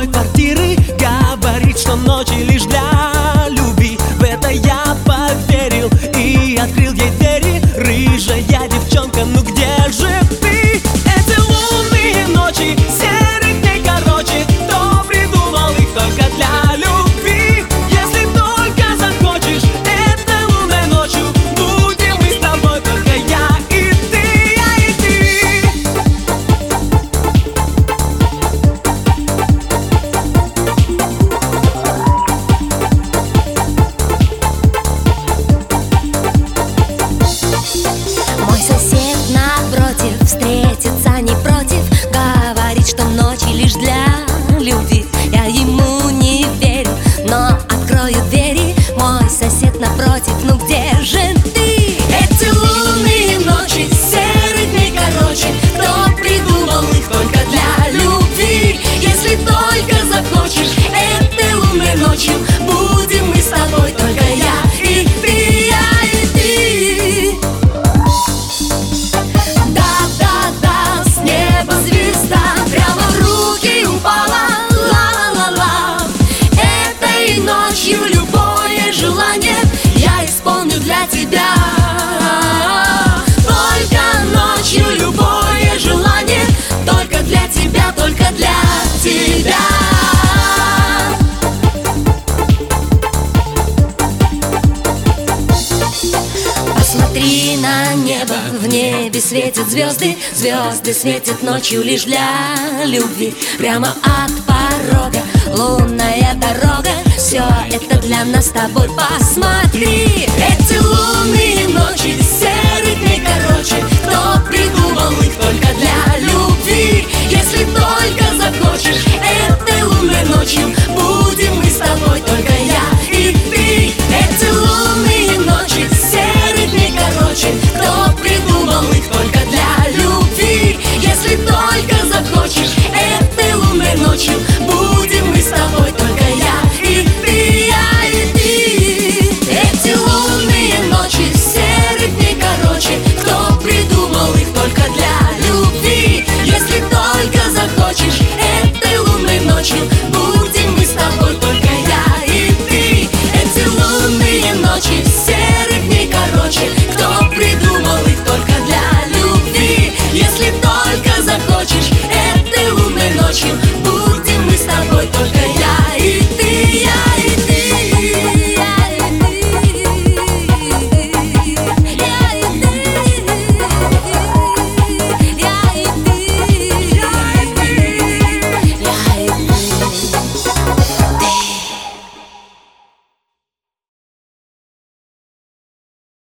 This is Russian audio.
твоей квартиры, говорит, что ночи лишь для любви. В это я поверил и открыл ей двери. Рыжая девчонка, ну где же ты? Эти лунные ночи, серых дней короче, кто придумал их только для любви? Если только захочешь, этой лунной ночью будем мы с тобой, только я и ты, я и ты. Мой сосед напротив встретиться не против, говорит, что ночи лишь для любви. Я ему не верю, но открою двери. Мой сосед напротив, ну где же ты? Эти лунные ночи, серых дней короче, кто придумал их только для любви? Если только захочешь, этой лунной ночью будем мы с тобой, только я и ты, я и ты. Да-да-да, с неба звезда прямо в руки упала, ла-ла-ла-ла. Этой ночью любое желание я исполню для тебя. Только ночью любое желание, только для тебя, только для тебя. Посмотри на небо, в небе светят звезды. Звезды светят ночью лишь для любви. Прямо от порога лунная дорога, все это для нас с тобой, посмотри. Эти лунные ночи, серых дней короче, кто придумал их только для любви? Если только захочешь, это